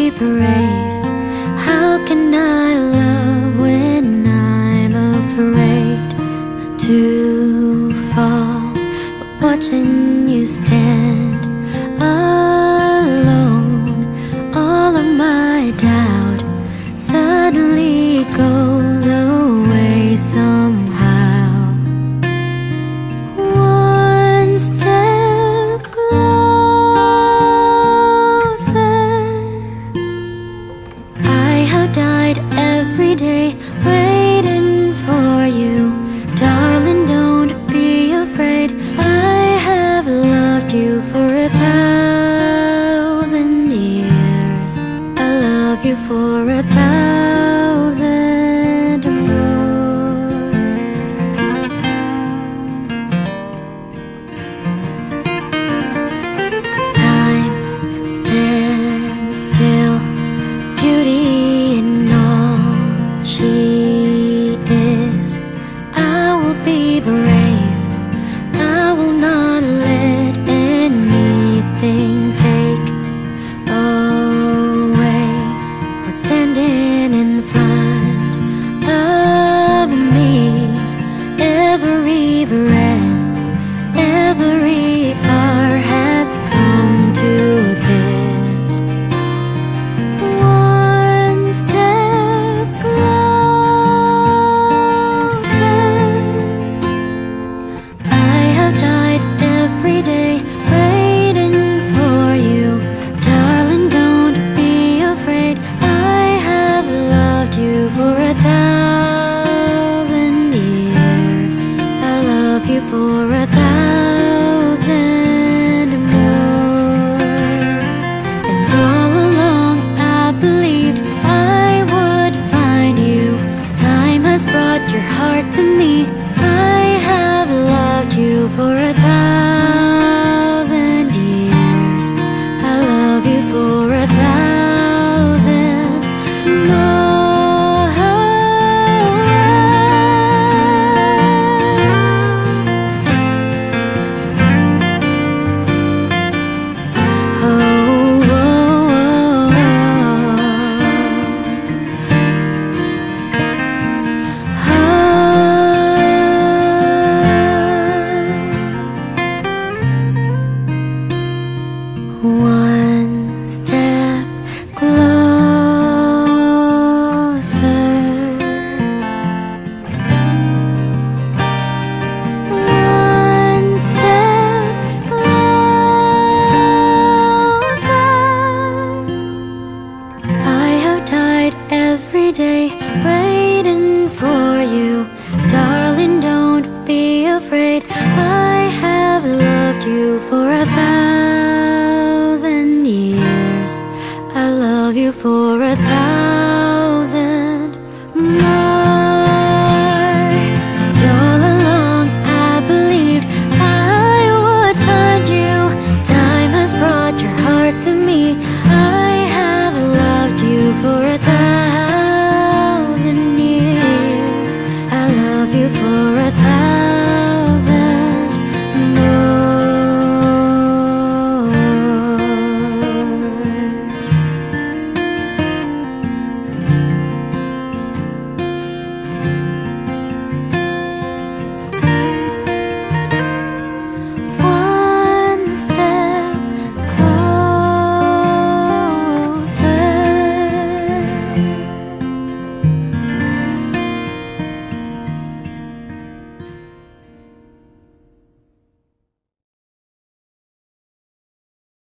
be brave? How can I love when I'm afraid to fall? But watching you stand alone, all of my doubt suddenly goes away somehow. One step closer. I have died every day waiting for you. Darling, don't be afraid. I have loved you for 1,000 years. I love you for 1,000 more. Time stands still, beauty in all she is. I will be brave. I will not let anything take away what's standing in front of me. Every breath, every hour has come to this. One step closer. I have died every day waiting for you. Darling, don't be afraid. I have loved you for 1,000 years. I love you for 1,000 more. And all along I believed I would find you. Time has brought your heart to me. I have loved you for 1,000 years. I love you for 1,000 more. One step closer. One step closer. I have died every day waiting for you. Darling, don't be afraid. I have loved you for 1,000 years. I love you for 1,000 more. You for 1,000